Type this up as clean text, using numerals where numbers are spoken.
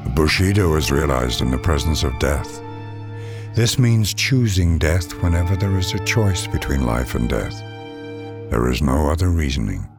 Bushido is realized in the presence of death. This means choosing death whenever there is a choice between life and death. There is no other reasoning.